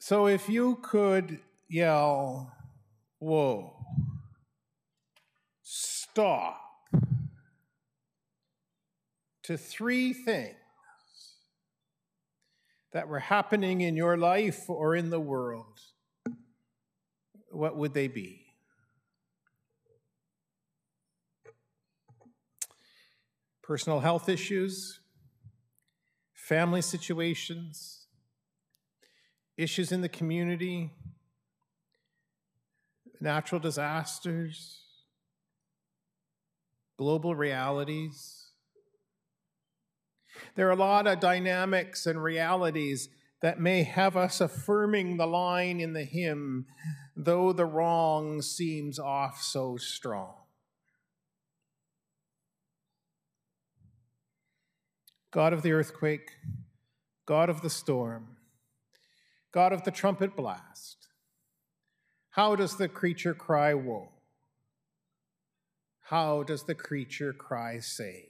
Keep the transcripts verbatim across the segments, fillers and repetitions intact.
So if you could yell, whoa, stop, to three things that were happening in your life or in the world, what would they be? Personal health issues, family situations, issues in the community, natural disasters, global realities. There are a lot of dynamics and realities that may have us affirming the line in the hymn, though the wrong seems off so strong. God of the earthquake, God of the storm, God of the trumpet blast, how does the creature cry woe? How does the creature cry save?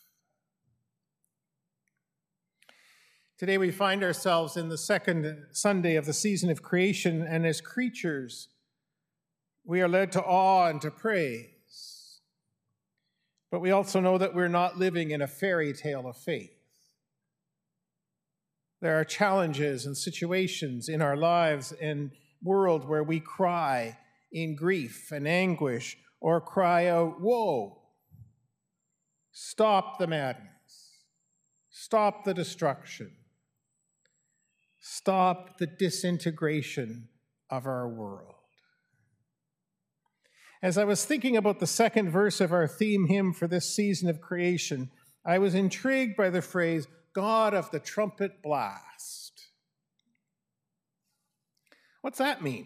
Today we find ourselves in the second Sunday of the season of creation, and as creatures, we are led to awe and to praise. But we also know that we're not living in a fairy tale of faith. There are challenges and situations in our lives and world where we cry in grief and anguish or cry out, woe! Stop the madness. Stop the destruction. Stop the disintegration of our world. As I was thinking about the second verse of our theme hymn for this season of creation, I was intrigued by the phrase, God of the trumpet blast. What's that mean?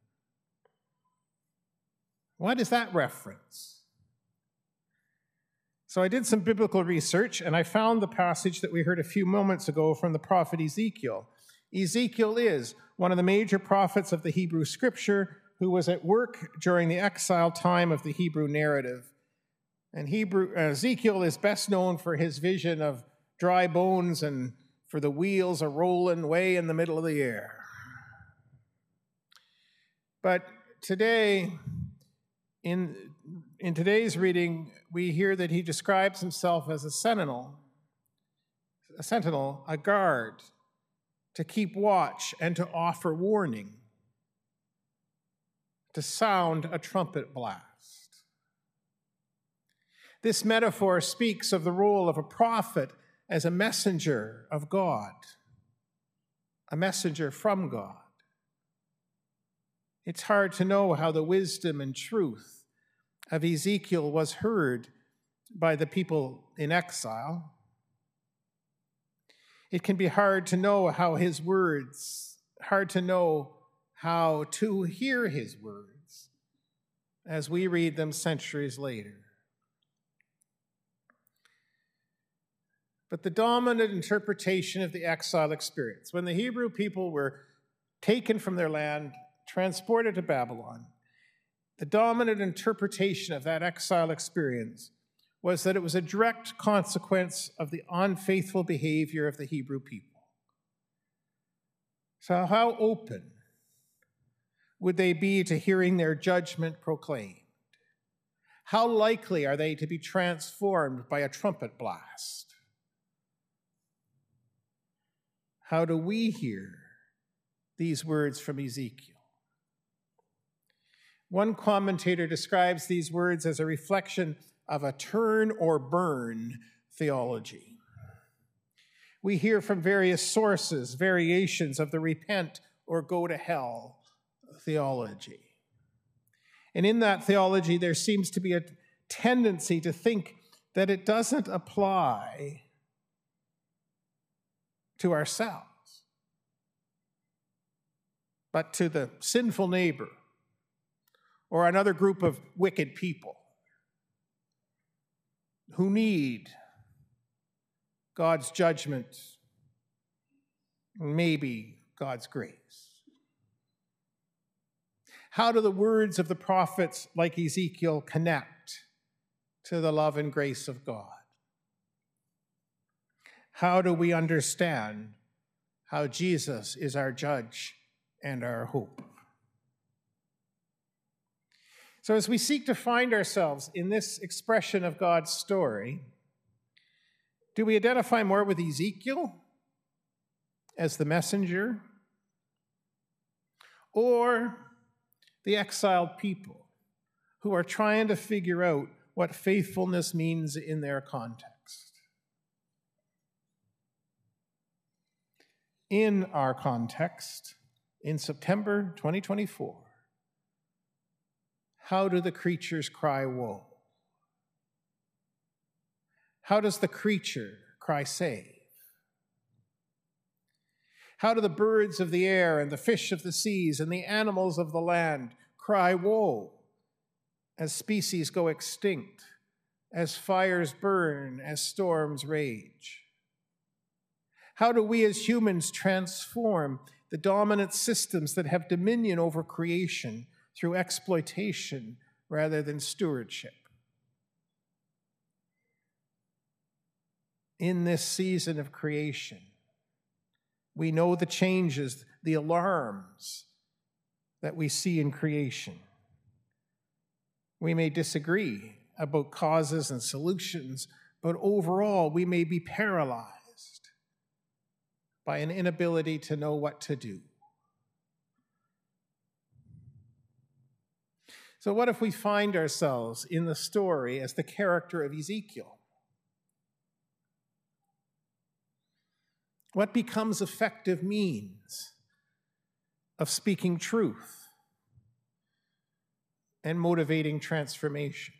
What is that reference? So I did some biblical research, and I found the passage that we heard a few moments ago from the prophet Ezekiel. Ezekiel is one of the major prophets of the Hebrew Scripture who was at work during the exile time of the Hebrew narrative. And Hebrew, Ezekiel is best known for his vision of dry bones and for the wheels a-rolling way in the middle of the air. But today, in, in today's reading, we hear that he describes himself as a sentinel, a sentinel, a guard, to keep watch and to offer warning, to sound a trumpet blast. This metaphor speaks of the role of a prophet as a messenger of God, a messenger from God. It's hard to know how the wisdom and truth of Ezekiel was heard by the people in exile. It can be hard to know how his words, hard to know how to hear his words as we read them centuries later. But the dominant interpretation of the exile experience, when the Hebrew people were taken from their land, transported to Babylon, the dominant interpretation of that exile experience was that it was a direct consequence of the unfaithful behavior of the Hebrew people. So how open would they be to hearing their judgment proclaimed? How likely are they to be transformed by a trumpet blast? How do we hear these words from Ezekiel? One commentator describes these words as a reflection of a turn or burn theology. We hear from various sources variations of the repent or go to hell theology. And in that theology, there seems to be a tendency to think that it doesn't apply to ourselves, but to the sinful neighbor or another group of wicked people who need God's judgment, maybe God's grace. How do the words of the prophets like Ezekiel connect to the love and grace of God? How do we understand how Jesus is our judge and our hope. So as we seek to find ourselves in this expression of God's story, do we identify more with Ezekiel as the messenger, or the exiled people who are trying to figure out what faithfulness means in their context? In our context, in September twenty twenty-four, how do the creatures cry woe? How does the creature cry save? How do the birds of the air and the fish of the seas and the animals of the land cry woe as species go extinct, as fires burn, as storms rage? How do we as humans transform the dominant systems that have dominion over creation through exploitation rather than stewardship? In this season of creation, we know the changes, the alarms that we see in creation. We may disagree about causes and solutions, but overall we may be paralyzed by an inability to know what to do. So what if we find ourselves in the story as the character of Ezekiel? What becomes effective means of speaking truth and motivating transformation?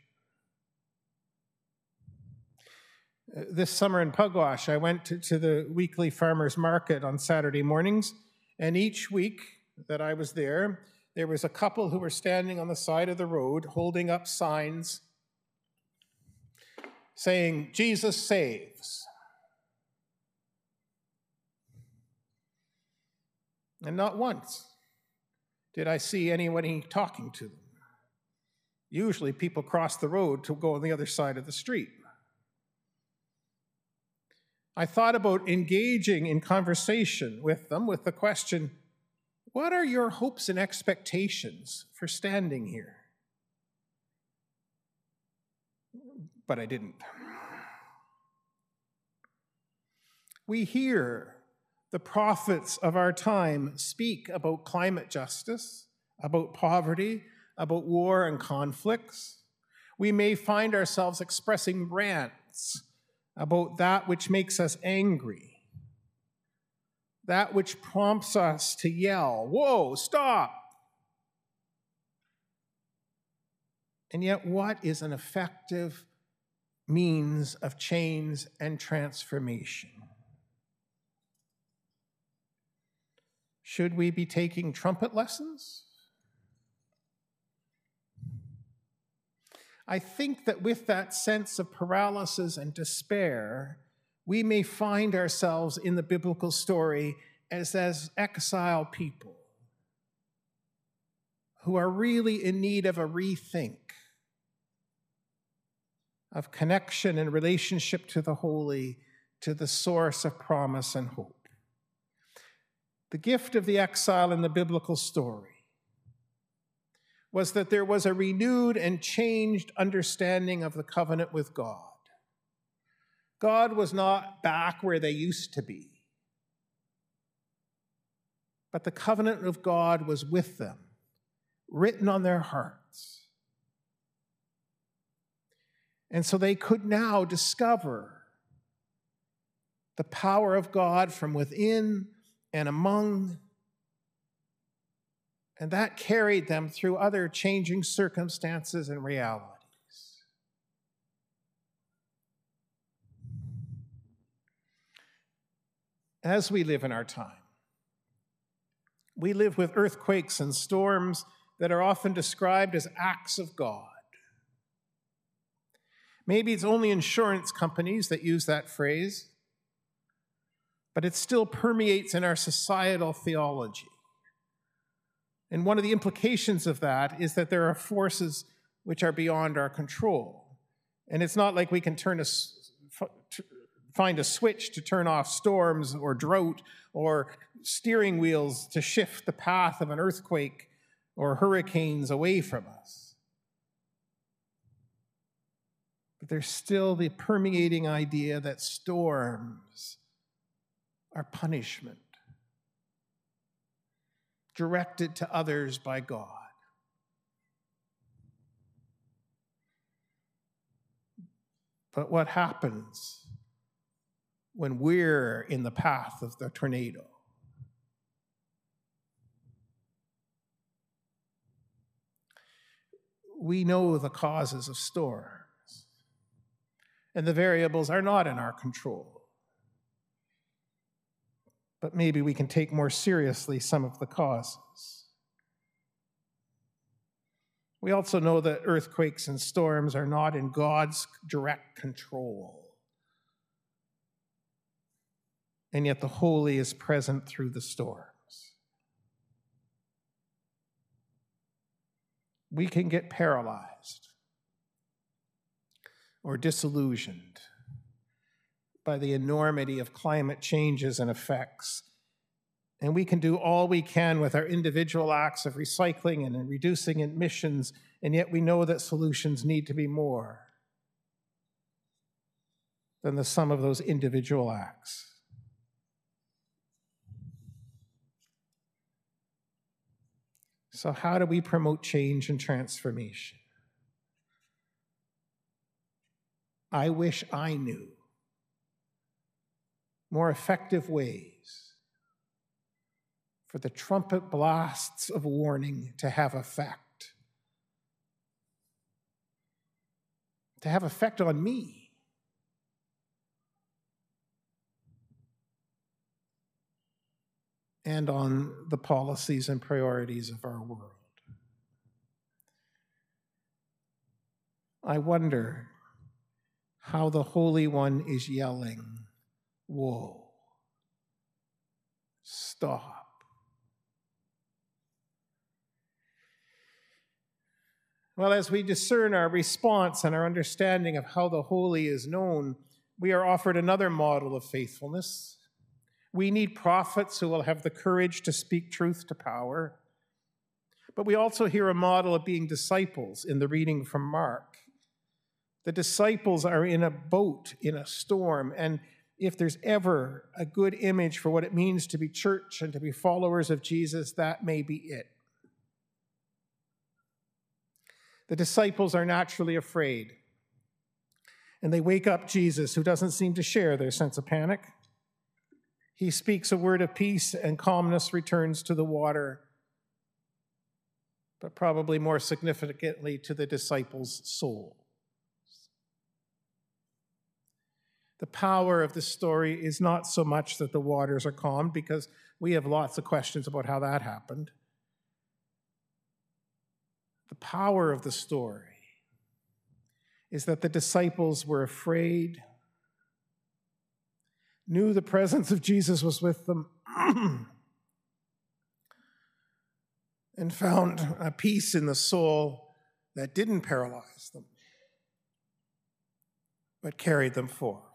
This summer in Pugwash, I went to, to the weekly farmers market on Saturday mornings, and each week that I was there, there was a couple who were standing on the side of the road holding up signs saying, "Jesus saves." And not once did I see anyone talking to them. Usually people cross the road to go on the other side of the street. I thought about engaging in conversation with them with the question, what are your hopes and expectations for standing here? But I didn't. We hear the prophets of our time speak about climate justice, about poverty, about war and conflicts. We may find ourselves expressing rants about that which makes us angry, that which prompts us to yell, "Whoa, stop!" And yet, what is an effective means of change and transformation? Should we be taking trumpet lessons? I think that with that sense of paralysis and despair, we may find ourselves in the biblical story as, as exiled people who are really in need of a rethink, of connection and relationship to the holy, to the source of promise and hope. The gift of the exile in the biblical story was that there was a renewed and changed understanding of the covenant with God. God was not back where they used to be, but the covenant of God was with them, written on their hearts. And so they could now discover the power of God from within and among, and that carried them through other changing circumstances and realities. As we live in our time, we live with earthquakes and storms that are often described as acts of God. Maybe it's only insurance companies that use that phrase, but it still permeates in our societal theology. And one of the implications of that is that there are forces which are beyond our control. And it's not like we can turn a, find a switch to turn off storms or drought, or steering wheels to shift the path of an earthquake or hurricanes away from us. But there's still the permeating idea that storms are punishment directed to others by God. But what happens when we're in the path of the tornado? We know the causes of storms, and the variables are not in our control. But maybe we can take more seriously some of the causes. We also know that earthquakes and storms are not in God's direct control. And yet the holy is present through the storms. We can get paralyzed or disillusioned by the enormity of climate changes and effects. And we can do all we can with our individual acts of recycling and reducing emissions, and yet we know that solutions need to be more than the sum of those individual acts. So how do we promote change and transformation? I wish I knew more effective ways for the trumpet blasts of warning to have effect, to have effect on me. And on the policies and priorities of our world. I wonder how the Holy One is yelling, "Whoa, stop." Well, as we discern our response and our understanding of how the holy is known, we are offered another model of faithfulness. We need prophets who will have the courage to speak truth to power. But we also hear a model of being disciples in the reading from Mark. The disciples are in a boat in a storm, and if there's ever a good image for what it means to be church and to be followers of Jesus, that may be it. The disciples are naturally afraid, and they wake up Jesus, who doesn't seem to share their sense of panic. He speaks a word of peace, and calmness returns to the water, but probably more significantly to the disciples' souls. The power of this story is not so much that the waters are calmed, because we have lots of questions about how that happened. The power of the story is that the disciples were afraid, knew the presence of Jesus was with them, and found a peace in the soul that didn't paralyze them, but carried them forth.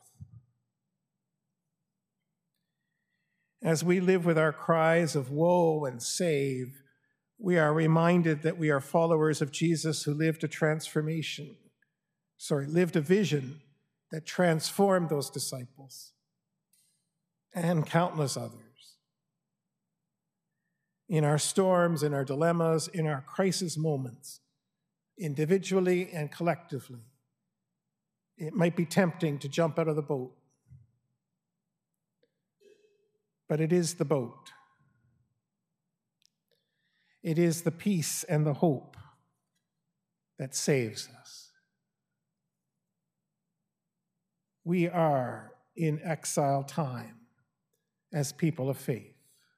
As we live with our cries of woe and save, we are reminded that we are followers of Jesus who lived a transformation, sorry, lived a vision that transformed those disciples and countless others. In our storms, in our dilemmas, in our crisis moments, individually and collectively, it might be tempting to jump out of the boat. But it is the boat. It is the peace and the hope that saves us. We are in exile time as people of faith.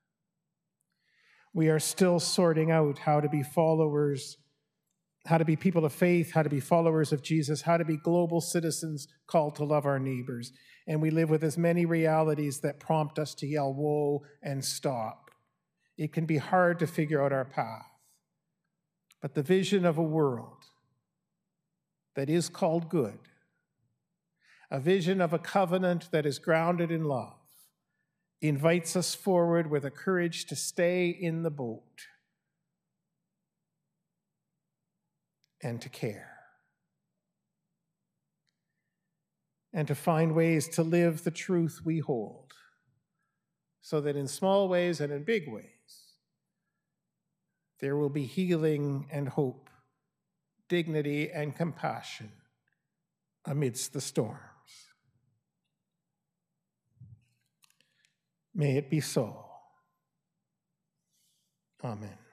We are still sorting out how to be followers, how to be people of faith, how to be followers of Jesus, how to be global citizens called to love our neighbors. And we live with as many realities that prompt us to yell, "Whoa," and stop. It can be hard to figure out our path. But the vision of a world that is called good, a vision of a covenant that is grounded in love, invites us forward with a courage to stay in the boat and to care, and to find ways to live the truth we hold, so that in small ways and in big ways, there will be healing and hope, dignity and compassion amidst the storms. May it be so. Amen.